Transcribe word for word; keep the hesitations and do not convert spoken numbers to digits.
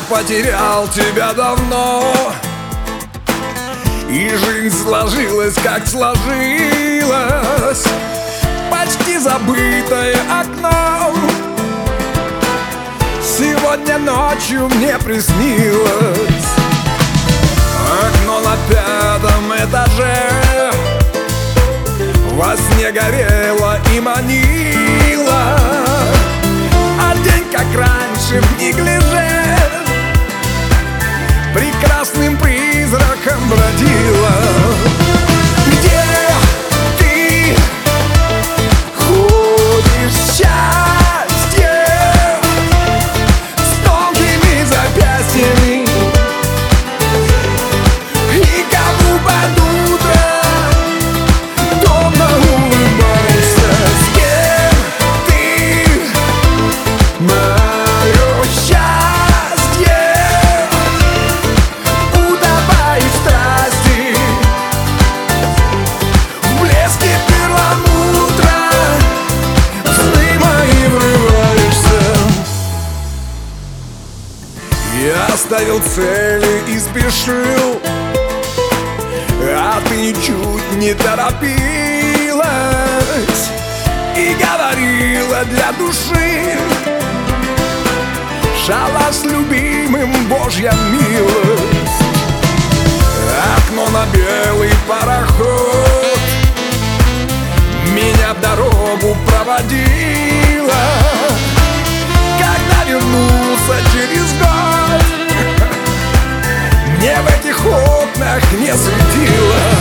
потерял тебя давно, и жизнь сложилась, как сложилась. Почти забытое окно сегодня ночью мне приснилось. Окно на пятом этаже во сне горело и манило, а день, как раньше, в неглиже прекрасным призраком бродила. Где ты ходишь, счастье, с тонкими запястьями, и кому под утро томно улыбаешься? С кем ты, мое счастье, утопаешь в страсти, в блеске перламутра, в сны мои врываешься. Я оставил цели и спешил, а ты ничуть не торопилась и говорила для души: шалаш с любимым, Божья милость. Окно на белый пароход меня в дорогу проводило. Когда вернулся через год, мне в этих окнах не светило.